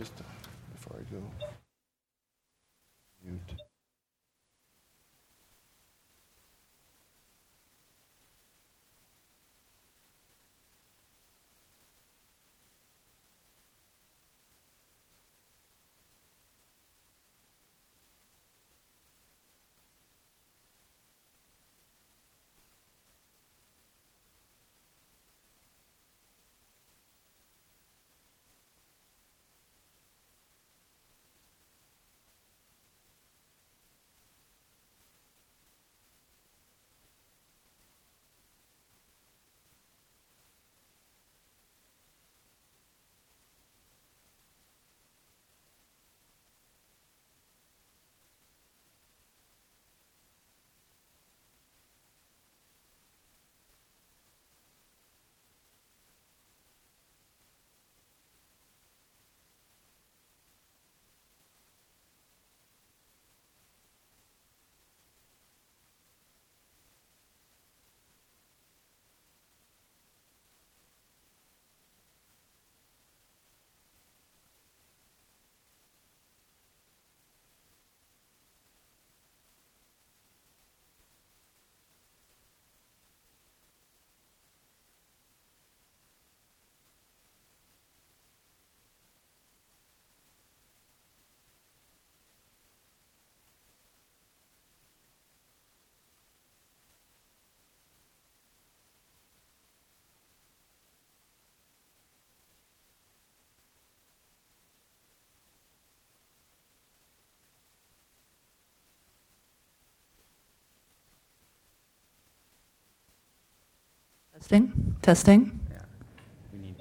just before I go mute. Testing, testing. Yeah, we need.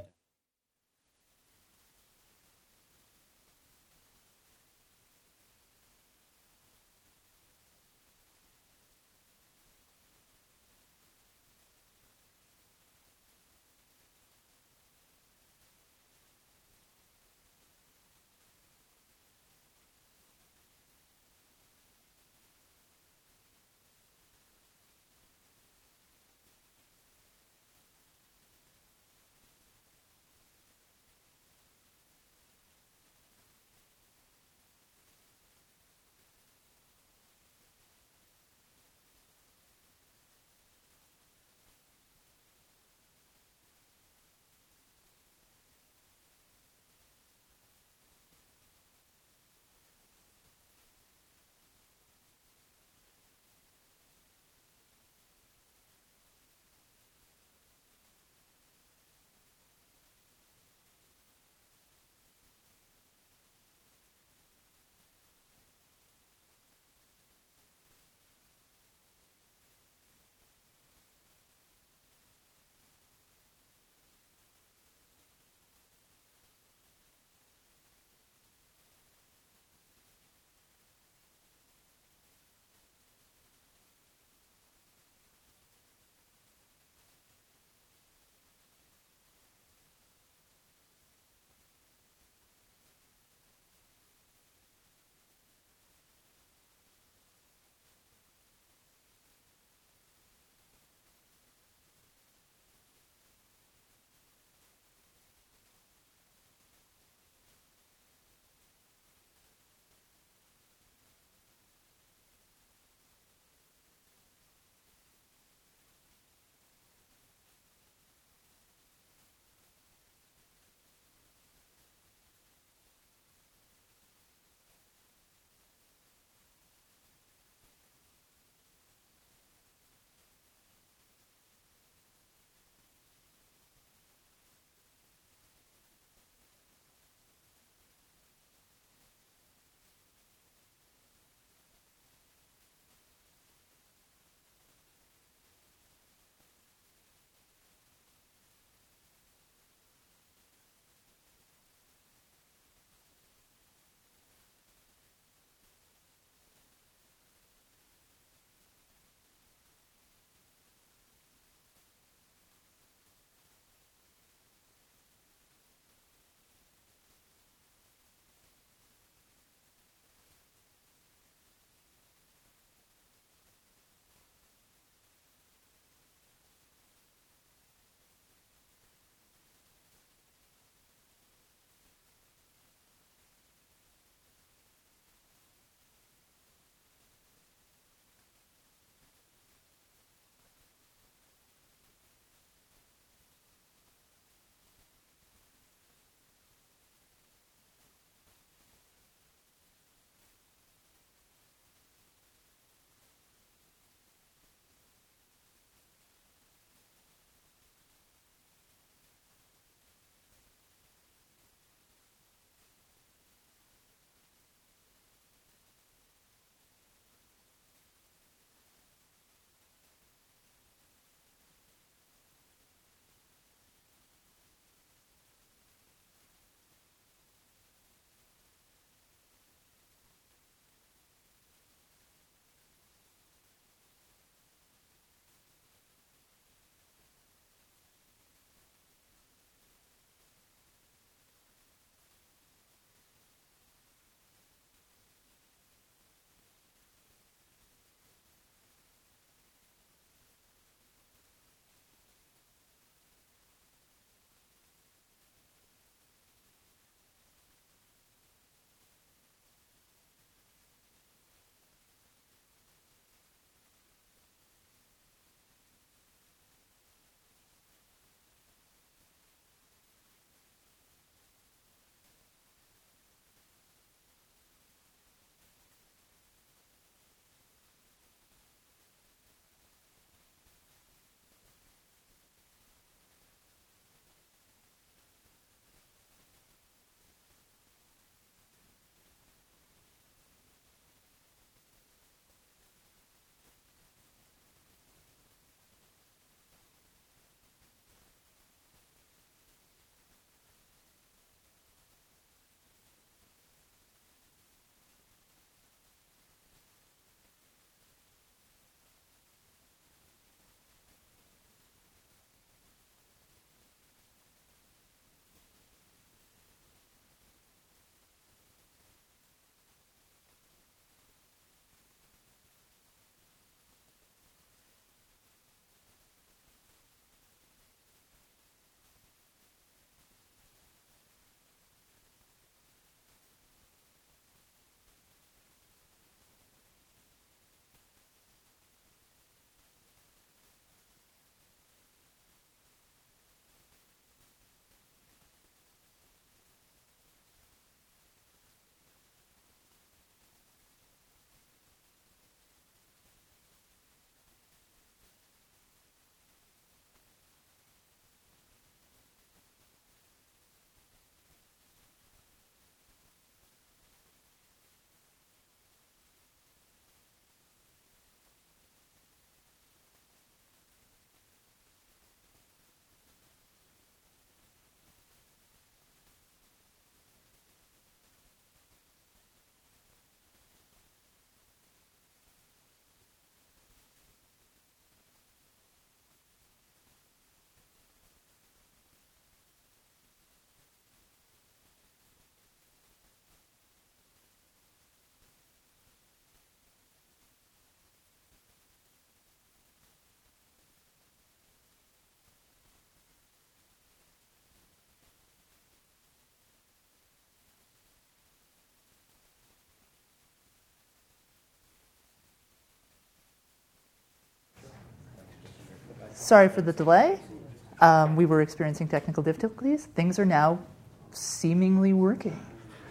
Sorry for the delay. We were experiencing technical difficulties. Things are now seemingly working.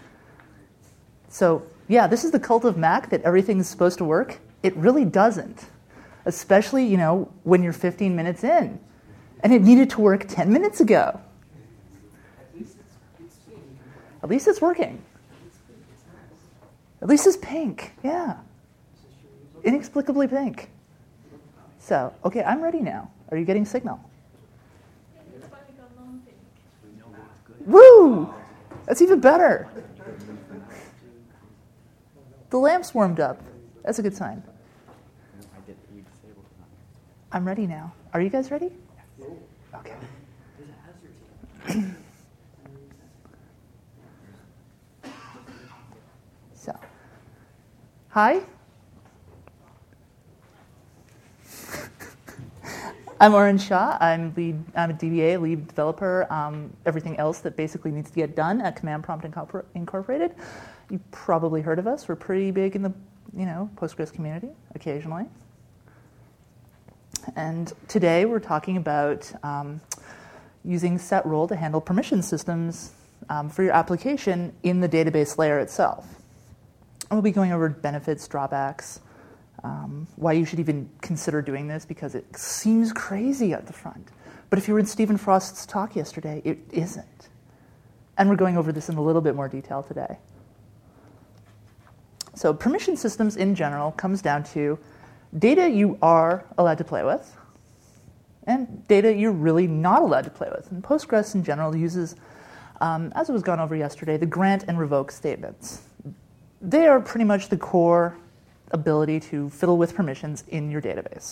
So, yeah, this is the cult of Mac, that everything's supposed to work. It really doesn't, especially, when you're 15 minutes in. And it needed to work 10 minutes ago. At least it's working. At least it's pink, yeah. Inexplicably pink. So, okay, I'm ready now. Are you getting signal? Woo! That's even better. The lamp's warmed up. That's a good sign. I'm ready now. Are you guys ready? Okay. So, hi. I'm Oren Shah. I'm a DBA, lead developer, everything else that basically needs to get done at Command Prompt Incorporated. You've probably heard of us. We're pretty big in the Postgres community occasionally. And today we're talking about using setrole to handle permission systems for your application in the database layer itself. And we'll be going over benefits, drawbacks, why you should even consider doing this, because it seems crazy at the front. But if you were in Stephen Frost's talk yesterday, it isn't. And we're going over this in a little bit more detail today. So permission systems in general comes down to data you are allowed to play with and data you're really not allowed to play with. And Postgres in general uses, as it was gone over yesterday, the grant and revoke statements. They are pretty much the core ability to fiddle with permissions in your database.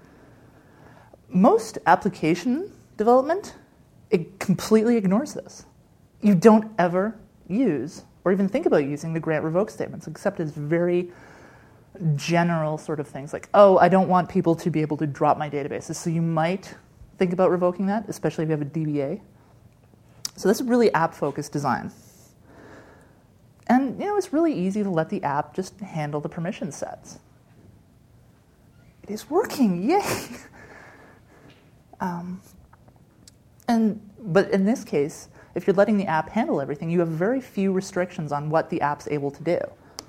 Most application development, it completely ignores this. You don't ever use or even think about using the grant revoke statements, except as very general sort of things like, oh, I don't want people to be able to drop my databases. So you might think about revoking that, especially if you have a DBA. So this is really app-focused design. And it's really easy to let the app just handle the permission sets. It is working, yay! But in this case, if you're letting the app handle everything, you have very few restrictions on what the app's able to do.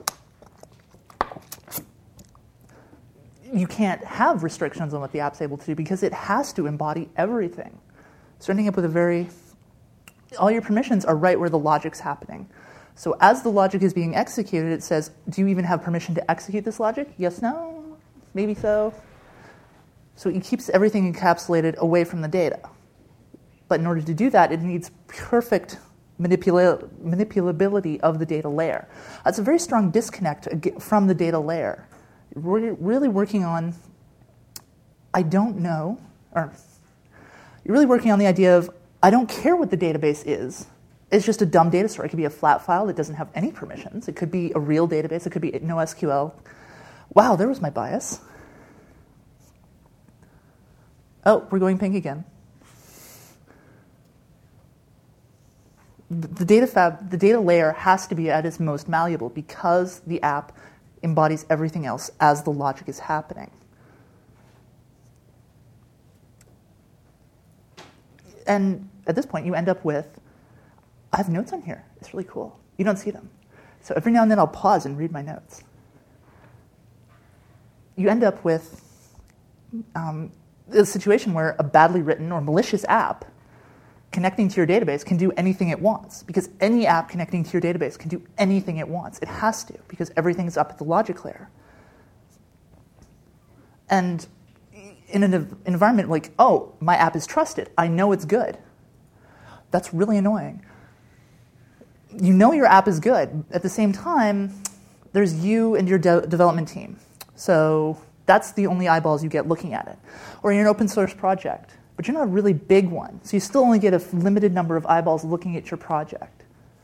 You can't have restrictions on what the app's able to do because it has to embody everything. So ending up with all your permissions are right where the logic's happening. So as the logic is being executed, it says, do you even have permission to execute this logic? Yes, no, maybe so. So it keeps everything encapsulated away from the data. But in order to do that, it needs perfect manipulability of the data layer. That's a very strong disconnect from the data layer. We're really working on, I don't know, or you're really working on the idea of, I don't care what the database is. It's just a dumb data store. It could be a flat file that doesn't have any permissions. It could be a real database. It could be NoSQL. Wow, there was my bias. Oh, we're going pink again. The data layer has to be at its most malleable because the app embodies everything else as the logic is happening. And at this point, you end up with, I have notes on here. It's really cool. You don't see them. So every now and then I'll pause and read my notes. You end up with a situation where a badly written or malicious app connecting to your database can do anything it wants, because any app connecting to your database can do anything it wants. It has to, because everything's up at the logic layer. And in an environment like, oh, my app is trusted, I know it's good, that's really annoying. You know your app is good. At the same time, there's you and your development team. So that's the only eyeballs you get looking at it. Or you're an open source project, but you're not a really big one. So you still only get a limited number of eyeballs looking at your project.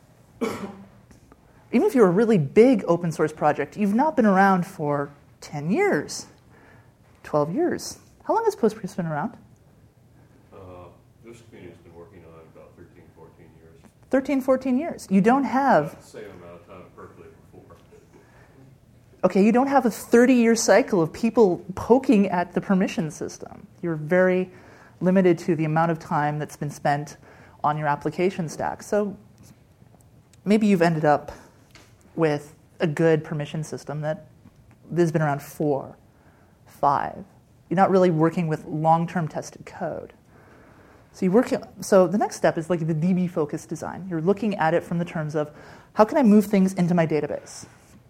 Even if you're a really big open source project, you've not been around for 10 years, 12 years. How long has Postgres been around? This community's been working on it about 13, 14 years. 13, 14 years. You don't have... Same amount of time Berkeley before. Okay, you don't have a 30-year cycle of people poking at the permission system. You're very limited to the amount of time that's been spent on your application stack. So maybe you've ended up with a good permission system that has been around 4, 5. You're not really working with long-term tested code. So the next step is like the DB-focused design. You're looking at it from the terms of, how can I move things into my database?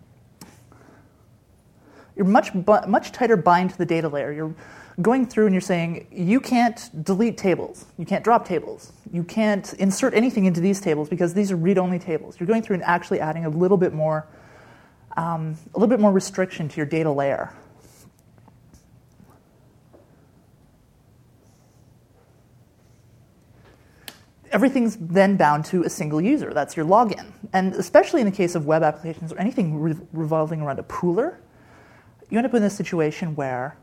You're much tighter bind to the data layer. You're going through and you're saying, you can't delete tables. You can't drop tables. You can't insert anything into these tables because these are read-only tables. You're going through and actually adding a little bit more restriction to your data layer. Everything's then bound to a single user. That's your login. And especially in the case of web applications or anything revolving around a pooler, you end up in a situation where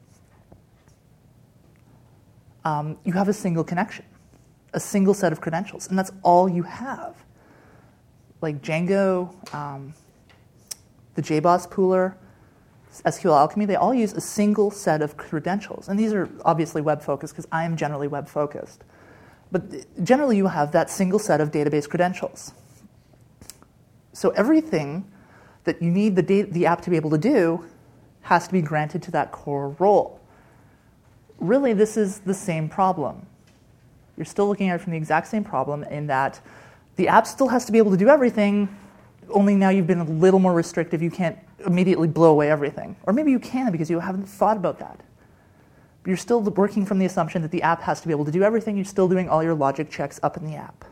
you have a single connection, a single set of credentials, and that's all you have. Like Django, the JBoss pooler, SQL Alchemy, they all use a single set of credentials. And these are obviously web-focused because I am generally web-focused. But generally, you have that single set of database credentials. So everything that you need the app to be able to do has to be granted to that core role. Really, this is the same problem. You're still looking at it from the exact same problem in that the app still has to be able to do everything, only now you've been a little more restrictive. You can't immediately blow away everything. Or maybe you can because you haven't thought about that. But you're still working from the assumption that the app has to be able to do everything. You're still doing all your logic checks up in the app.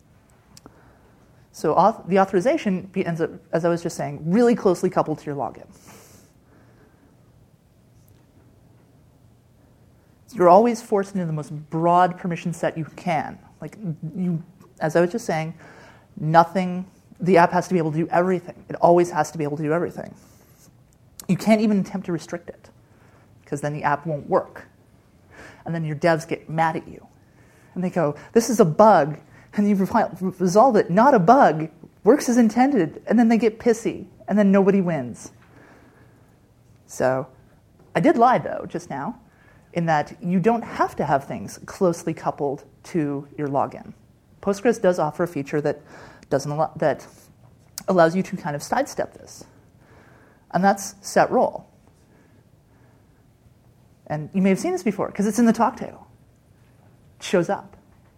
So the authorization ends up, as I was just saying, really closely coupled to your login. You're always forced into the most broad permission set you can. Like you, as I was just saying, the app has to be able to do everything. It always has to be able to do everything. You can't even attempt to restrict it, because then the app won't work. And then your devs get mad at you. And they go, this is a bug. And you resolve it, not a bug, works as intended. And then they get pissy. And then nobody wins. So I did lie, though, just now, in that you don't have to have things closely coupled to your login. Postgres does offer a feature that allows you to kind of sidestep this. And that's set role. And you may have seen this before, because it's in the talk table. It shows up.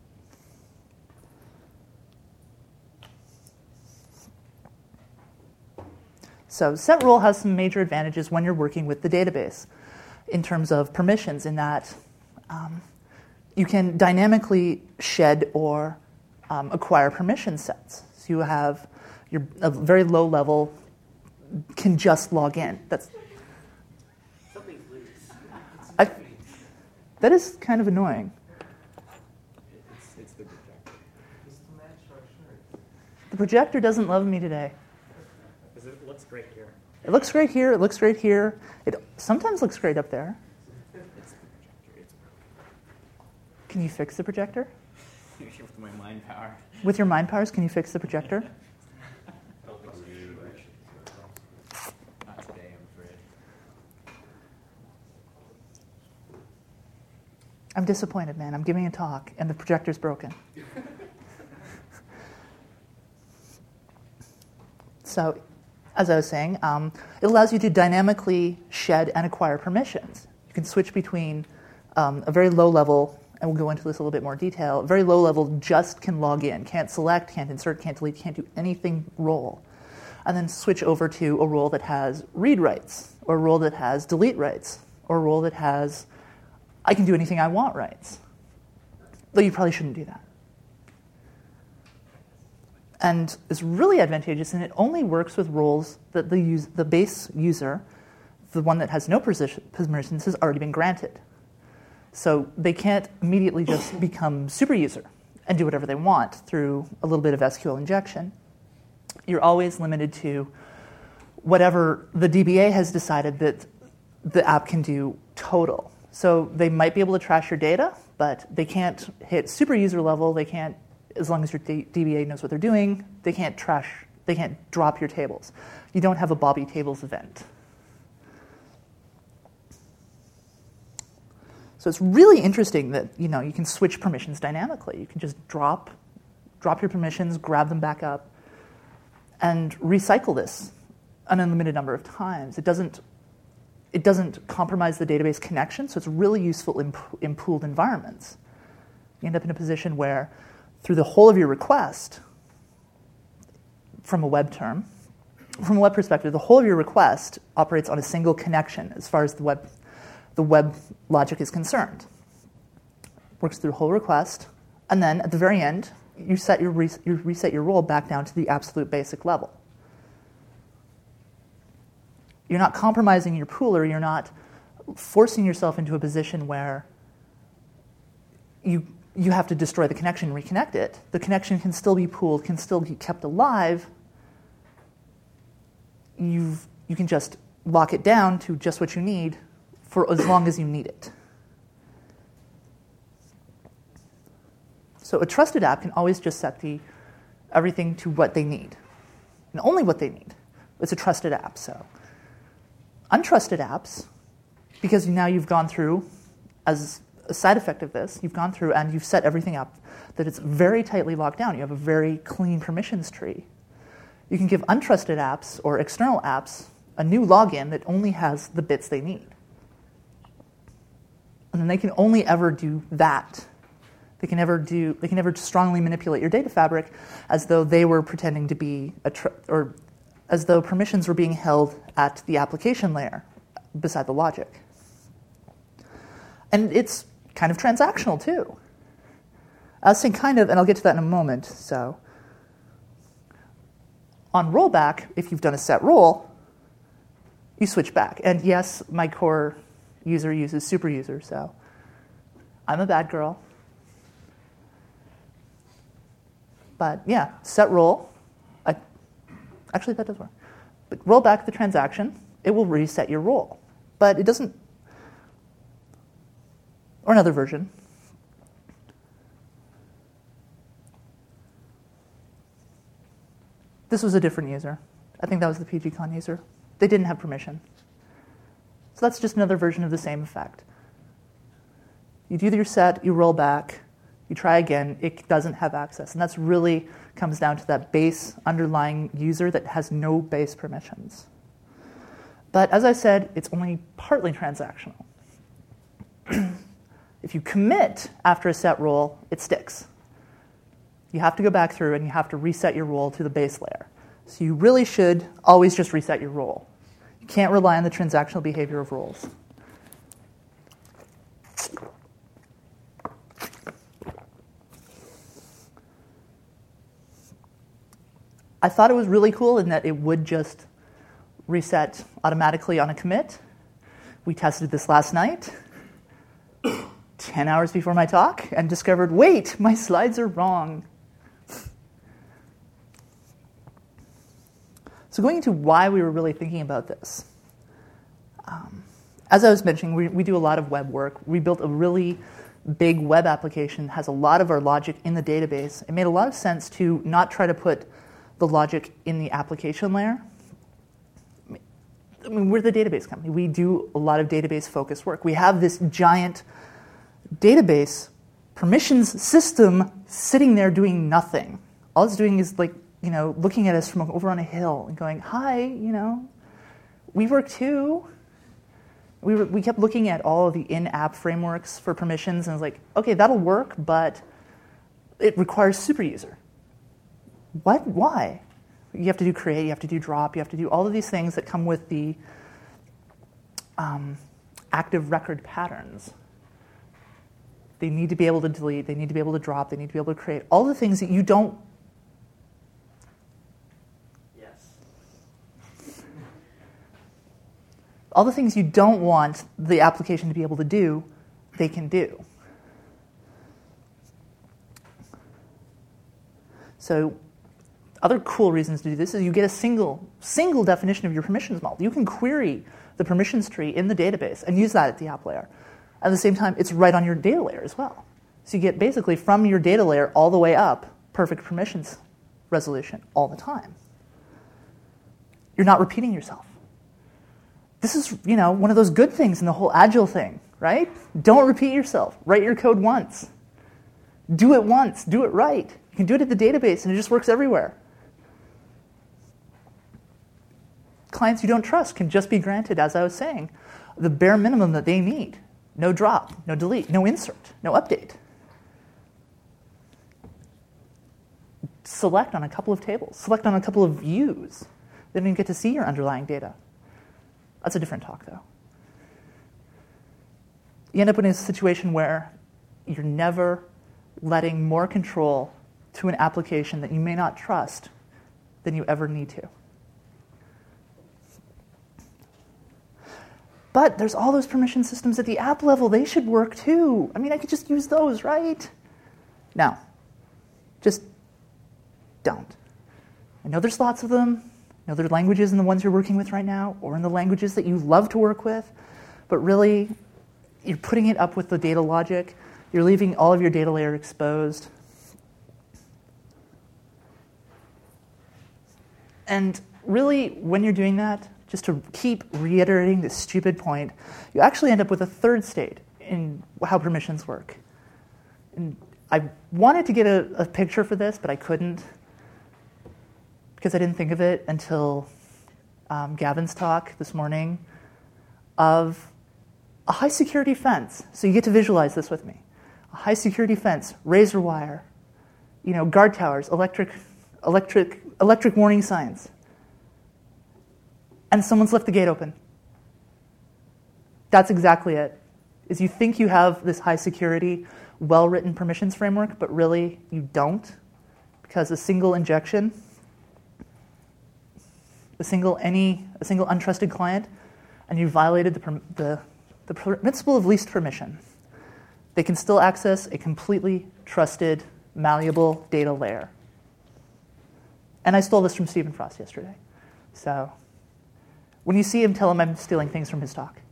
So set role has some major advantages when you're working with the database in terms of permissions, in that you can dynamically shed or acquire permission sets. So you have a very low level can just log in. That is kind of annoying. It's the projector. It's the match our shirt. The projector doesn't love me today. It looks great here. It looks great here. It looks great here. It sometimes looks great up there. It's the projector. Can you fix the projector? With my mind power. With your mind powers, can you fix the projector? Not today, I'm afraid. I'm disappointed, man. I'm giving a talk, and the projector's broken. So, as I was saying, it allows you to dynamically shed and acquire permissions. You can switch between a very low level, and we'll go into this a little bit more detail, a very low level just can log in, can't select, can't insert, can't delete, can't do anything role. And then switch over to a role that has read rights, or a role that has delete rights, or a role that has I can do anything I want rights. Though you probably shouldn't do that. And it's really advantageous, and it only works with roles that the base user, the one that has no permissions, has already been granted. So they can't immediately just become super user and do whatever they want through a little bit of SQL injection. You're always limited to whatever the DBA has decided that the app can do total. So they might be able to trash your data, but they can't hit super user level. They can't, as long as your DBA knows what they're doing, they They can't drop your tables. You don't have a Bobby Tables event. So it's really interesting that you can switch permissions dynamically. You can just drop your permissions, grab them back up, and recycle this an unlimited number of times. It doesn't compromise the database connection, so it's really useful in pooled environments. You end up in a position where, through the whole of your request, from a web perspective, the whole of your request operates on a single connection as far as the web logic is concerned. Works through the whole request, and then at the very end, you reset your role back down to the absolute basic level. You're not compromising your pooler. You're not forcing yourself into a position where you have to destroy the connection and reconnect it. The connection can still be pooled, can still be kept alive. You can just lock it down to just what you need for as long as you need it. So a trusted app can always just set everything to what they need, and only what they need. It's a trusted app. So untrusted apps, because now you've gone through, as a side effect of this, you've gone through and you've set everything up that it's very tightly locked down. You have a very clean permissions tree. You can give untrusted apps or external apps a new login that only has the bits they need. And then they can only ever do that. They can never strongly manipulate your data fabric as though they were pretending to be or as though permissions were being held at the application layer beside the logic. And it's kind of transactional too. I was saying kind of, and I'll get to that in a moment. So on rollback, if you've done a set role, you switch back. And yes, my core user uses super user, so I'm a bad girl. But yeah, set role. Actually, that does work. But roll back the transaction, it will reset your role. But it doesn't, or another version. This was a different user. I think that was the pgcon user. They didn't have permission. So that's just another version of the same effect. You do your set, you roll back, you try again, it doesn't have access. And that's really comes down to that base underlying user that has no base permissions. But as I said, it's only partly transactional. If you commit after a set role, it sticks. You have to go back through and you have to reset your role to the base layer. So you really should always just reset your role. You can't rely on the transactional behavior of roles. I thought it was really cool in that it would just reset automatically on a commit. We tested this last night, 10 hours before my talk, and discovered, wait, my slides are wrong. So going into why we were really thinking about this. As I was mentioning, we do a lot of web work. We built a really big web application, has a lot of our logic in the database. It made a lot of sense to not try to put the logic in the application layer. I mean, we're the database company. We do a lot of database-focused work. We have this giant database permissions system sitting there doing nothing. All it's doing is looking at us from over on a hill and going, hi, we work too. We kept looking at all of the in-app frameworks for permissions and was like, okay, that'll work, but it requires super user. What? Why? You have to do create, you have to do drop, you have to do all of these things that come with the active record patterns. They need to be able to delete, they need to be able to drop, they need to be able to create. All the things that you don't... Yes. All the things you don't want the application to be able to do, they can do. So other cool reasons to do this is you get a single definition of your permissions model. You can query the permissions tree in the database and use that at the app layer. At the same time, it's right on your data layer as well. So you get basically from your data layer all the way up perfect permissions resolution all the time. You're not repeating yourself. This is, one of those good things in the whole Agile thing, right? Don't repeat yourself. Write your code once. Do it once. Do it right. You can do it at the database, and it just works everywhere. Clients you don't trust can just be granted, as I was saying, the bare minimum that they need. No drop, no delete, no insert, no update. Select on a couple of tables. Select on a couple of views. They don't even get to see your underlying data. That's a different talk, though. You end up in a situation where you're never letting more control to an application that you may not trust than you ever need to. But there's all those permission systems at the app level. They should work too. I could just use those, right? No. Just don't. I know there's lots of them. I know there are languages in the ones you're working with right now, or in the languages that you love to work with. But really, you're putting it up with the data logic. You're leaving all of your data layer exposed. And really, when you're doing that, just to keep reiterating this stupid point, you actually end up with a third state in how permissions work. And I wanted to get a picture for this, but I couldn't, because I didn't think of it until Gavin's talk this morning, of a high security fence. So you get to visualize this with me. A high security fence, razor wire, guard towers, electric warning signs. And someone's left the gate open. That's exactly it. Is you think you have this high security, well-written permissions framework, but really you don't, because a single injection, a single untrusted client, and you violated the principle of least permission. They can still access a completely trusted, malleable data layer. And I stole this from Stephen Frost yesterday. So when you see him, tell him I'm stealing things from his talk.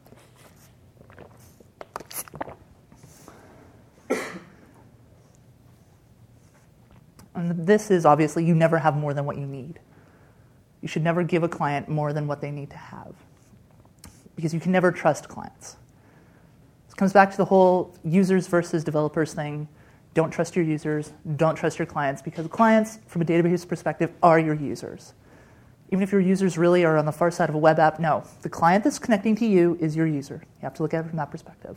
And this is obviously, you never have more than what you need. You should never give a client more than what they need to have, because you can never trust clients. This comes back to the whole users versus developers thing. Don't trust your users. Don't trust your clients, because clients, from a database perspective, are your users. Even if your users really are on the far side of a web app, no. The client that's connecting to you is your user. You have to look at it from that perspective.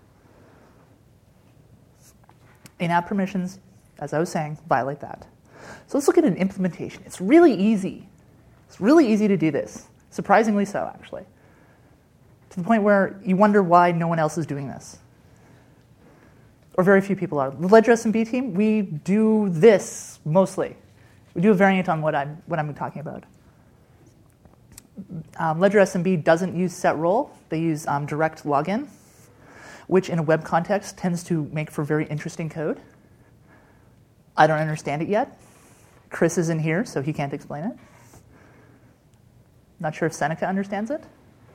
In-app permissions, as I was saying, violate that. So let's look at an implementation. It's really easy. It's really easy to do this. Surprisingly so, actually. To the point where you wonder why no one else is doing this. Or very few people are. The Ledger SMB team, we do this mostly. We do a variant on what I'm talking about. Ledger SMB doesn't use set role. They use direct login, which in a web context tends to make for very interesting code. I don't understand it yet. Chris isn't here, so he can't explain it. Not sure if Seneca understands it.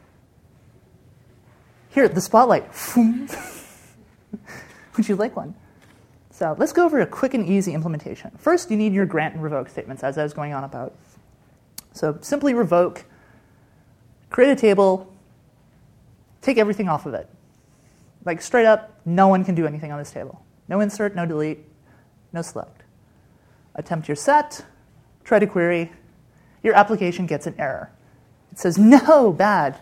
Here, the spotlight. Would you like one? So let's go over a quick and easy implementation. First, you need your grant and revoke statements, as I was going on about. So simply revoke, create a table, take everything off of it. Like straight up, no one can do anything on this table. No insert, no delete, no select. Attempt your set, try to query. Your application gets an error. It says, no, bad.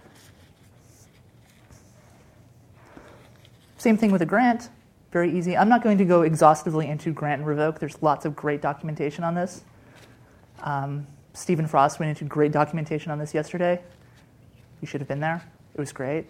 Same thing with a grant. Very easy. I'm not going to go exhaustively into grant and revoke. There's lots of great documentation on this. Stephen Frost went into great documentation on this yesterday. You should have been there. It was great.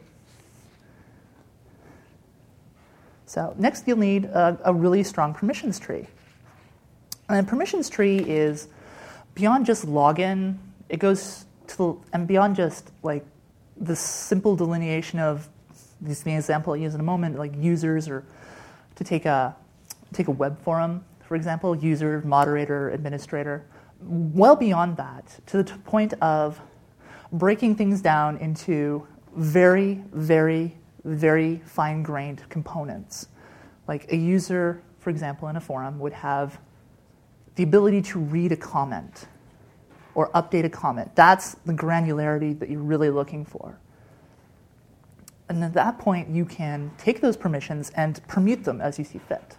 So next you'll need a really strong permissions tree. And a permissions tree is beyond just login. It goes and beyond just like the simple delineation of this is the example I use in a moment, like users, or to take a web forum, for example, user, moderator, administrator. Well beyond that, to the point of breaking things down into very, very, very fine-grained components. Like a user, for example, in a forum would have the ability to read a comment. or update a comment. That's the granularity that you're really looking for. And at that point, you can take those permissions and permute them as you see fit.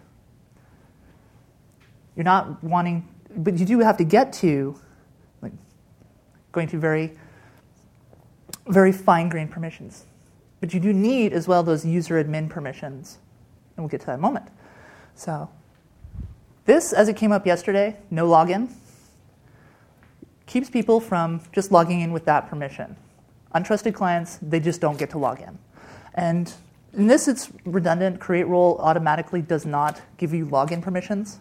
You're not wanting, but you do have to get to going to very, very fine-grained permissions. But you do need as well those user admin permissions. And we'll get to that in a moment. So this, as it came up yesterday, no login, keeps people from just logging in with that permission. Untrusted clients, they just don't get to log in. And in this, it's redundant. Create role automatically does not give you login permissions.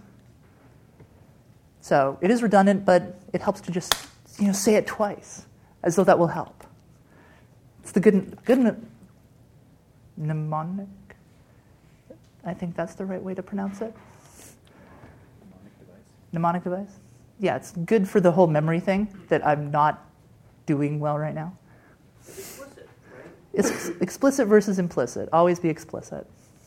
So it is redundant, but it helps to just say it twice, as though that will help. It's the good mnemonic. I think that's the right way to pronounce it. Mnemonic device? Yeah, it's good for the whole memory thing that I'm not doing well right now. Explicit, right? It's explicit versus implicit. Always be explicit.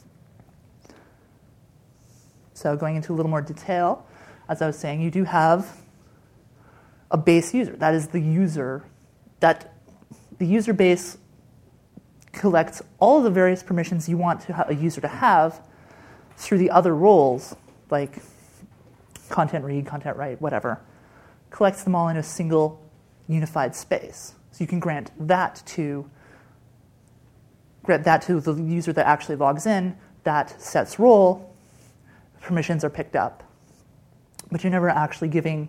So going into a little more detail, as I was saying, you do have a base user. That is the user. That the user base collects all of the various permissions you want a user to have through the other roles, like content read, content write, whatever. Collects them all in a single unified space. So you can grant that to the user that actually logs in. That sets role. Permissions are picked up. But you're never actually giving,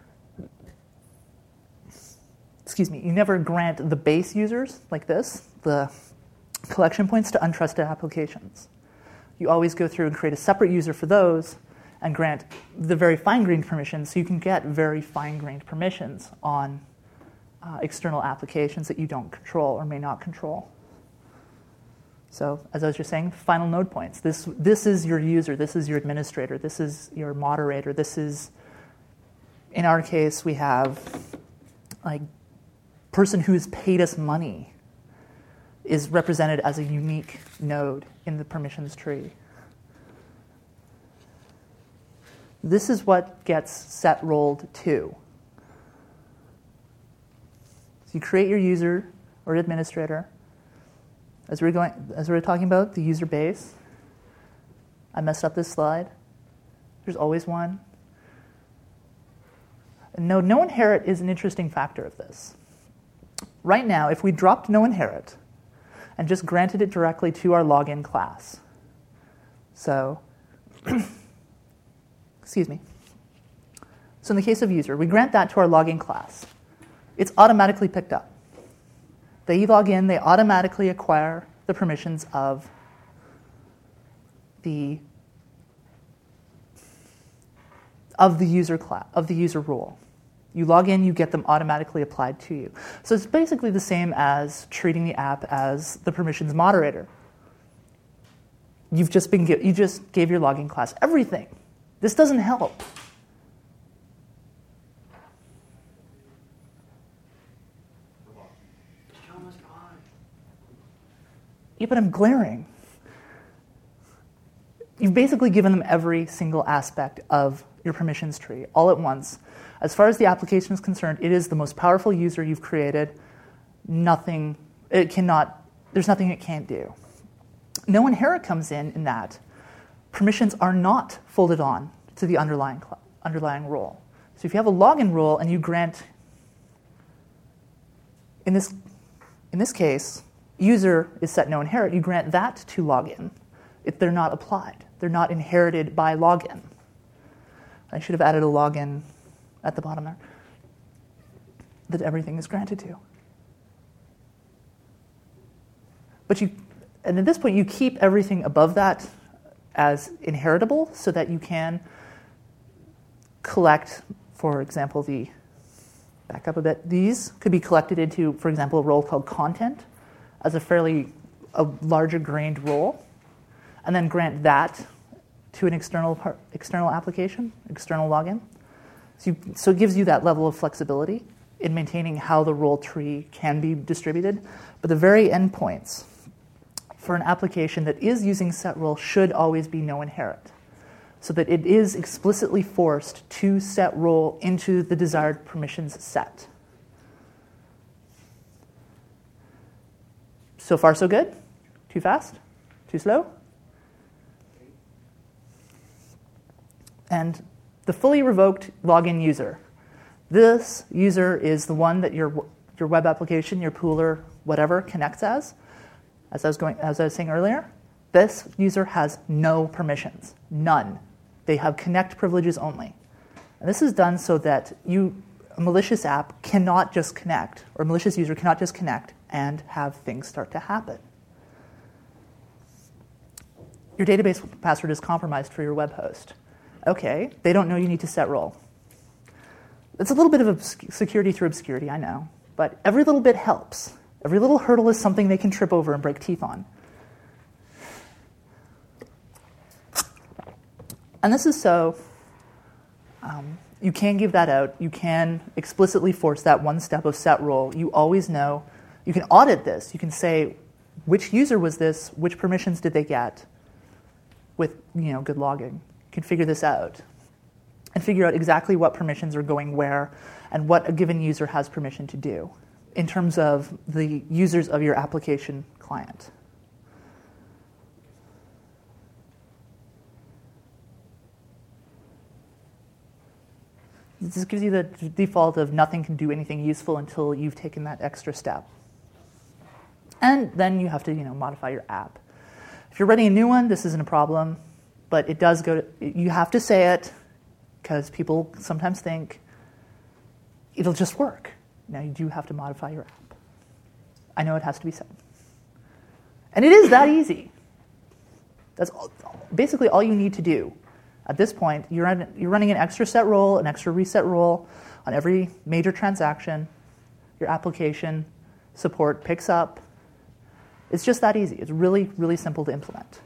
you never grant the base users, like this, the collection points to untrusted applications. You always go through and create a separate user for those and grant the very fine-grained permissions, so you can get very fine-grained permissions on external applications that you don't control or may not control. So, as I was just saying, final node points. This is your user. This is your administrator. This is your moderator. This is, in our case, we have person who has paid us money is represented as a unique node in the permissions tree. This is what gets set rolled to. So you create your user or administrator. As we were talking about the user base, I messed up this slide. There's always one. And no inherit is an interesting factor of this. Right now, if we dropped no inherit and just granted it directly to our login class, so, excuse me. So in the case of user, we grant that to our login class. It's automatically picked up. They log in, they automatically acquire the permissions of the user class, of the user role. You log in, you get them automatically applied to you. So it's basically the same as treating the app as the permissions moderator. You just gave your login class everything. This doesn't help. Yeah, but I'm glaring. You've basically given them every single aspect of your permissions tree all at once. As far as the application is concerned, it is the most powerful user you've created. There's nothing it can't do. No inherit comes in that. Permissions are not folded on to the underlying role. So if you have a login role and you grant, in this case, user is set no inherit, you grant that to login. They're not applied. They're not inherited by login. I should have added a login at the bottom there that everything is granted to. And at this point, you keep everything above that as inheritable so that you can collect, for example, back up a bit, these could be collected into, for example, a role called content as a larger grained role, and then grant that to an external application, external login. So it gives you that level of flexibility in maintaining how the role tree can be distributed. But the very endpoints for an application that is using set role should always be no inherit. so that it is explicitly forced to set role into the desired permissions set. So far, so good? Too fast? Too slow? And the fully revoked login user. This user is the one that your web application, your pooler, whatever, connects as. As I was saying earlier, this user has no permissions, none. They have connect privileges only. And this is done so that a malicious app cannot just connect, or a malicious user cannot just connect and have things start to happen. Your database password is compromised for your web host. Okay, they don't know you need to set role. It's a little bit of security through obscurity, I know, but every little bit helps. Every little hurdle is something they can trip over and break teeth on. And this is so you can give that out. You can explicitly force that one step of set role. You always know. You can audit this. You can say, which user was this? Which permissions did they get? With good logging. You can figure this out and figure out exactly what permissions are going where and what a given user has permission to do in terms of the users of your application client. This gives you the default of nothing can do anything useful until you've taken that extra step. And then you have to modify your app. If you're writing a new one, this isn't a problem, but it does you have to say it because people sometimes think it'll just work. Now you do have to modify your app. I know it has to be said. And it is that easy. That's basically all you need to do. At this point, you're running an extra set role, an extra reset role on every major transaction. Your application support picks up. It's just that easy. It's really, really simple to implement.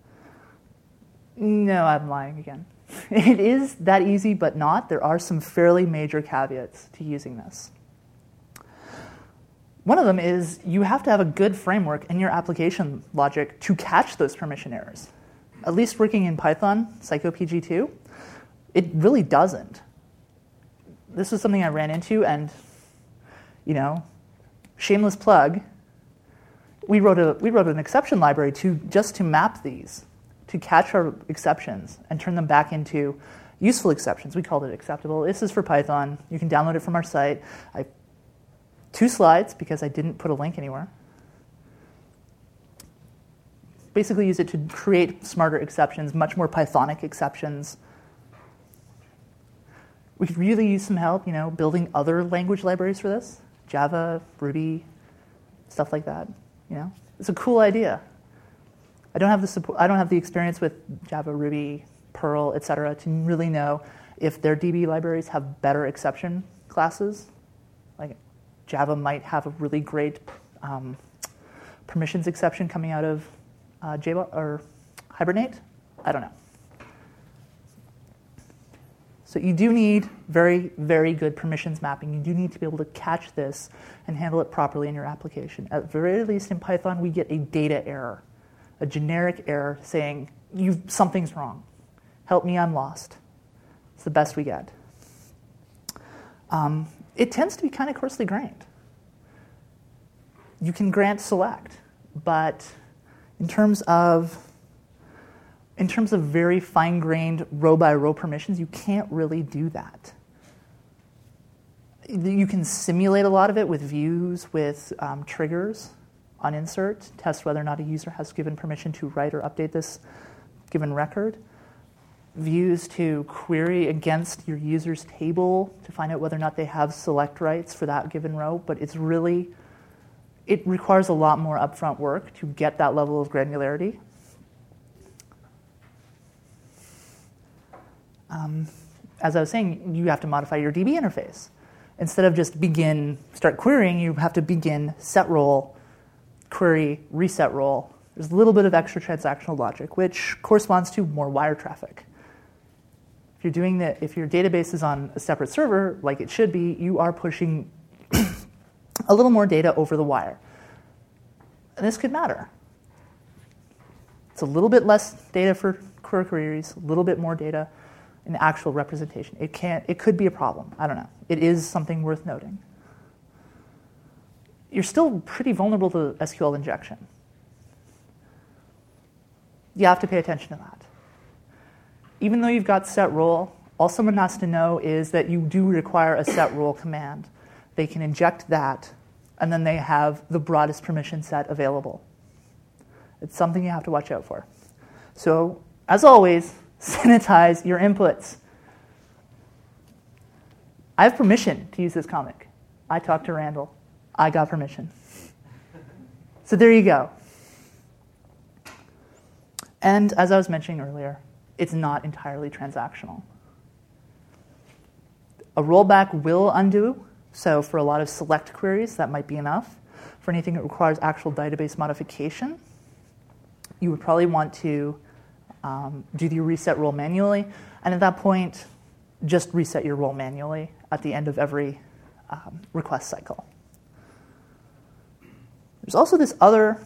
No, I'm lying again. It is that easy, but not. There are some fairly major caveats to using this. One of them is you have to have a good framework in your application logic to catch those permission errors. At least working in Python, PsychoPG2, it really doesn't. This is something I ran into, and shameless plug. We wrote an exception library just to map these, to catch our exceptions and turn them back into useful exceptions. We called it acceptable. This is for Python. You can download it from our site. I have 2 slides because I didn't put a link anywhere. Basically use it to create smarter exceptions, much more Pythonic exceptions. We could really use some help, building other language libraries for this. Java, Ruby, stuff like that. It's a cool idea. I don't have the experience with Java, Ruby, Perl, etc. to really know if their DB libraries have better exception classes. Like Java might have a really great permissions exception coming out of Java or Hibernate? I don't know. So you do need very, very good permissions mapping. You do need to be able to catch this and handle it properly in your application. At the very least in Python, we get a data error, a generic error saying, something's wrong. Help me, I'm lost. It's the best we get. It tends to be kind of coarsely grained. You can grant select, but in terms of very fine-grained row-by-row permissions, you can't really do that. You can simulate a lot of it with views, with triggers on insert, test whether or not a user has given permission to write or update this given record. Views to query against your user's table to find out whether or not they have select rights for that given row, but it requires a lot more upfront work to get that level of granularity. As I was saying, you have to modify your DB interface. Instead of just start querying, you have to begin set role, query, reset role. There's a little bit of extra transactional logic, which corresponds to more wire traffic. If your database is on a separate server, like it should be, you are pushing a little more data over the wire. And this could matter. It's a little bit less data for queries, a little bit more data in the actual representation. It could be a problem. I don't know. It is something worth noting. You're still pretty vulnerable to SQL injection. You have to pay attention to that. Even though you've got set role, all someone has to know is that you do require a set role command. They can inject that, and then they have the broadest permission set available. It's something you have to watch out for. So, as always, sanitize your inputs. I have permission to use this comic. I talked to Randall. I got permission. So there you go. And as I was mentioning earlier, it's not entirely transactional. A rollback will undo. So for a lot of select queries, that might be enough. For anything that requires actual database modification, you would probably want to do the reset role manually. And at that point, just reset your role manually at the end of every request cycle. There's also this other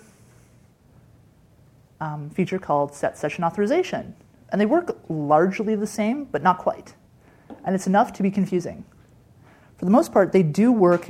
feature called set session authorization. And they work largely the same, but not quite. And it's enough to be confusing. For the most part, they do work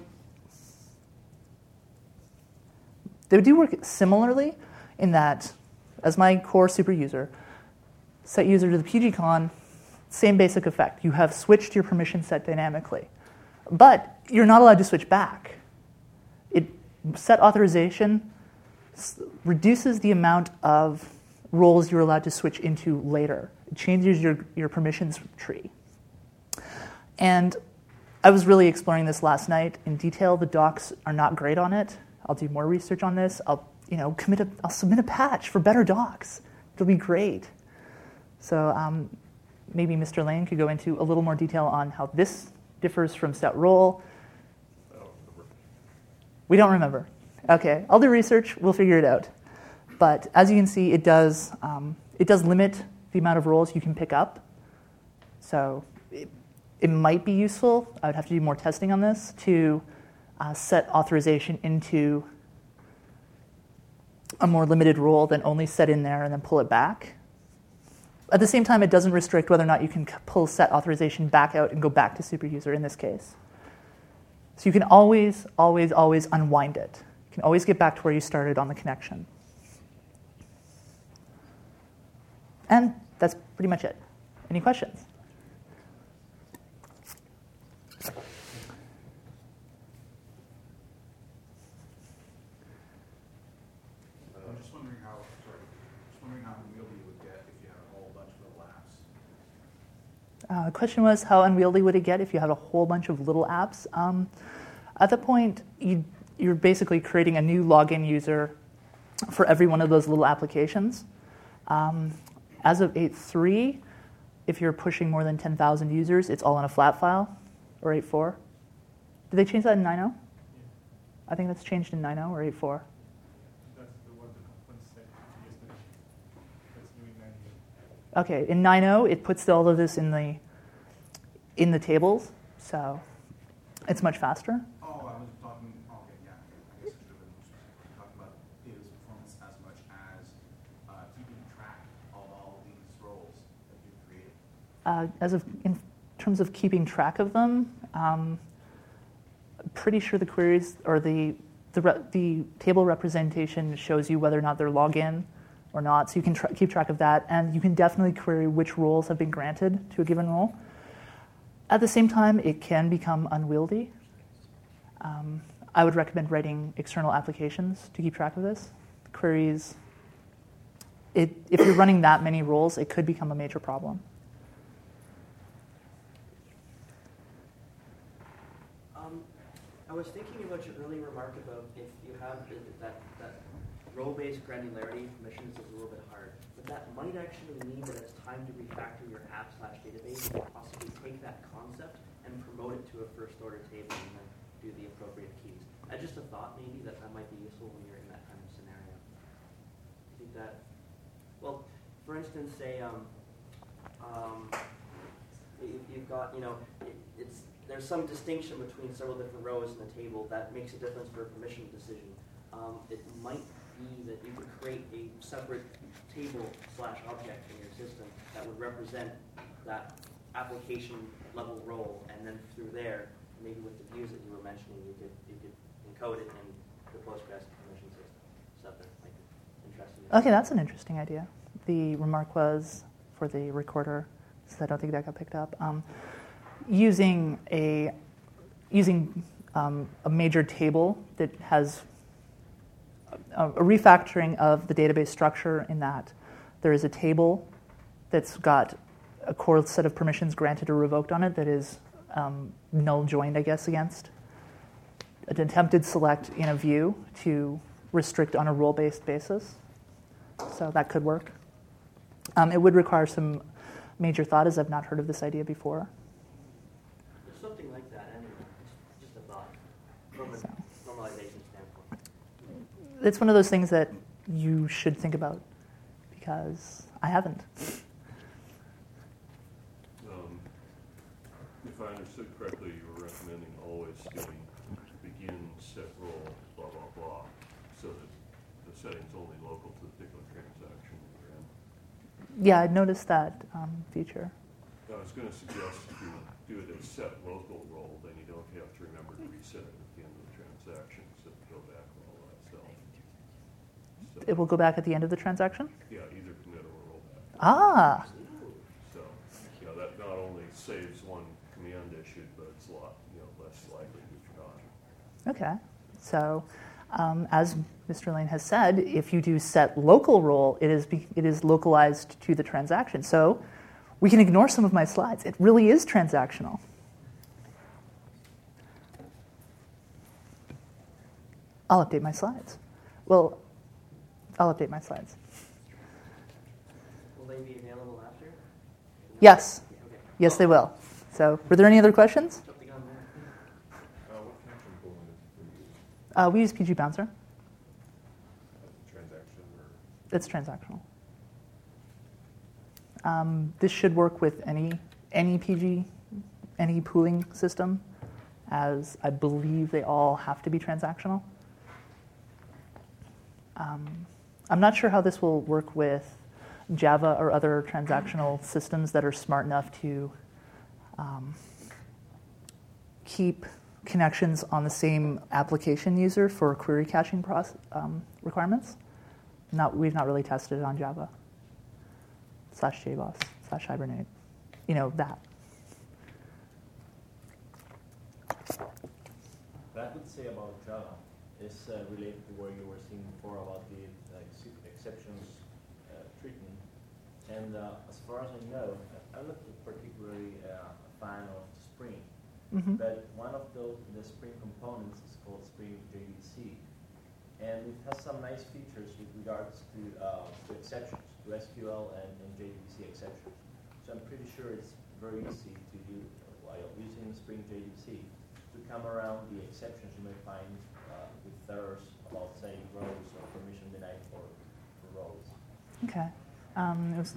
similarly in that, as my core super user, set user to the pgcon, same basic effect. You have switched your permission set dynamically. But you're not allowed to switch back. Set authorization reduces the amount of roles you're allowed to switch into later. It changes your permissions tree. And I was really exploring this last night in detail. The docs are not great on it. I'll do more research on this. I'll submit a patch for better docs. It'll be great. So maybe Mr. Lane could go into a little more detail on how this differs from set role. We don't remember. Okay, I'll do research. We'll figure it out. But as you can see, it does limit the amount of roles you can pick up. So it might be useful. I would have to do more testing on this to set authorization into a more limited role than only set in there and then pull it back. At the same time, it doesn't restrict whether or not you can pull set authorization back out and go back to superuser in this case. So you can always, always, always unwind it. You can always get back to where you started on the connection. And that's pretty much it. Any questions? I'm just wondering how unwieldy you would get if you had a whole bunch of little apps. The question was, how unwieldy would it get if you had a whole bunch of little apps? At that point, you're basically creating a new login user for every one of those little applications. As of 8.3, if you're pushing more than 10,000 users, it's all in a flat file, or 8.4. Did they change that in 9.0? Yeah. I think that's changed in 9.0 or 8.4. That's the one that said yesterday. That's new in 9.0. Okay, in 9.0, it puts all of this in the tables, so it's much faster. Oh, I was talking, okay, yeah. I guess I should have been talking about data's performance as much as keeping track of all these roles that you created. In terms of keeping track of them, I'm pretty sure the queries or the table representation shows you whether or not they're logged in or not, so you can keep track of that, and you can definitely query which roles have been granted to a given role. At the same time, it can become unwieldy. I would recommend writing external applications to keep track of this. Queries, if you're running that many roles, it could become a major problem. I was thinking about your earlier remark about if you have that row-based granularity, permissions is a little bit hard. But that might actually mean that it's time to refactor your app/database and possibly take that concept and promote it to a first-order table and then do the appropriate keys. Just a thought maybe that might be useful when you're in that kind of scenario. I think that, well, for instance, say if you've got, there's some distinction between several different rows in the table that makes a difference for a permission decision. It might be that you could create a separate table / object in your system that would represent that application level role, and then through there, maybe with the views that you were mentioning, you could encode it in the Postgres permission system. Something like interesting. Okay, that's an interesting idea. The remark was for the recorder, so I don't think that got picked up. Using a major table that has a refactoring of the database structure in that there is a table that's got a core set of permissions granted or revoked on it that is null joined, I guess, against an attempted select in a view to restrict on a role-based basis. So that could work. It would require some major thought, as I've not heard of this idea before. There's something like that anyway. It's just a thought from a normalization standpoint. It's one of those things that you should think about because I haven't. If I understood correctly, you were recommending always doing begin, set, roll, blah, blah, blah, so that the setting's only local to the particular transaction you're in. Yeah, I noticed that feature. I was going to suggest if you do it as set local roll, then you don't have to remember to reset it at the end of the transaction, so go back and all that stuff. So, It will go back at the end of the transaction? yeah, either commit or roll back. Ah, So, that not only saves one command issued, but it's a lot, less likely to be forgotten. okay. So, as Mr. Lane has said, if you do set local roll, it is localized to the transaction. So we can ignore some of my slides. It really is transactional. I'll update my slides. Well, I'll update my slides. Will they be available after? Yes. Okay. Yes, they will. So were there any other questions? Jump the gun there. What connection pooling is for you? We use PG Bouncer. Transaction or? It's transactional. This should work with any PG, any pooling system, as I believe they all have to be transactional. I'm not sure how this will work with Java or other transactional systems that are smart enough to keep connections on the same application user for query caching requirements. We've not really tested it on Java /JBoss /Hibernate. That. What I would say about Java is related to what you were saying before about the exceptions treatment. And as far as I know, I'm not particularly a fan of Spring, but one of the Spring components is called Spring JDBC. And it has some nice features with regards to exceptions, to SQL and JDBC exceptions. So I'm pretty sure it's very easy to use while using Spring JDBC to come around the exceptions you may find with errors about, say, rows or permission denied for rows. Okay. It was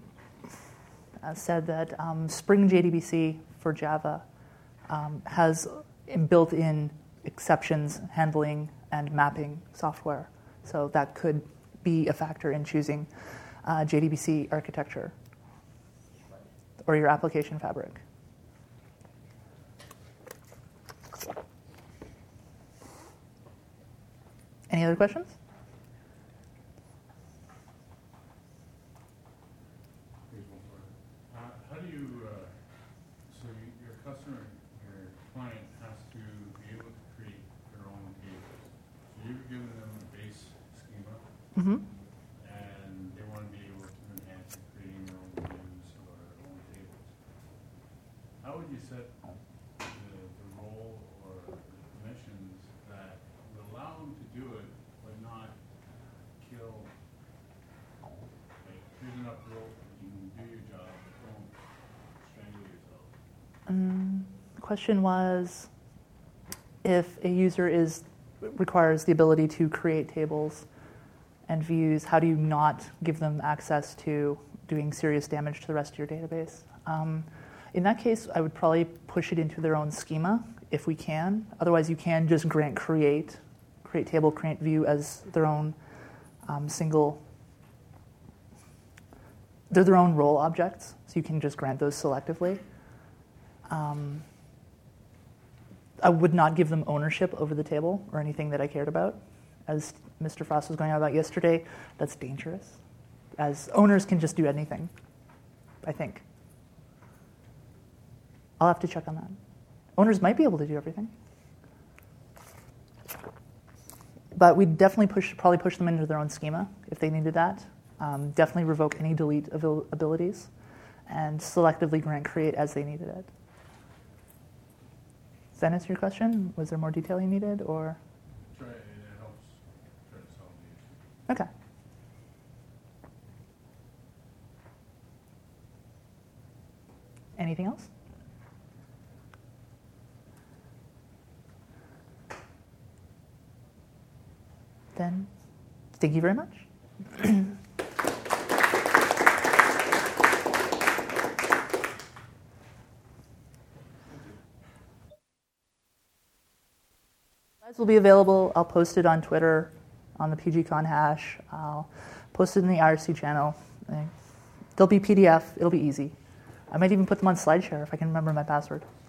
said that Spring JDBC for Java has built-in exceptions handling and mapping software. So that could be a factor in choosing JDBC architecture or your application fabric. Any other questions? How do you, so your customer, your client has to be able to create their own tables. So you've given them a base schema, and they want to be able to enhance it, creating their own views or their own tables. How would you set the role or the permissions that would allow them to do it, but not kill, like, here's enough rope, you can do your job, but don't strangle yourself? The question was if a user requires the ability to create tables and views, how do you not give them access to doing serious damage to the rest of your database? In that case, I would probably push it into their own schema if we can. Otherwise, you can just grant create table, create view as their own They're their own role objects, so you can just grant those selectively. I would not give them ownership over the table or anything that I cared about. As Mr. Frost was going on about yesterday, that's dangerous, as owners can just do anything, I think. I'll have to check on that. Owners might be able to do everything. But we'd definitely probably push them into their own schema if they needed that. Definitely revoke any delete abilities and selectively grant create as they needed it. Does that answer your question? Was there more detail you needed, or? It helps try to solve the issue. Okay. Anything else? Then, thank you very much. Slides will be available. I'll post it on Twitter, on the PGCon hash. I'll post it in the IRC channel. There'll be PDF. It'll be easy. I might even put them on SlideShare if I can remember my password.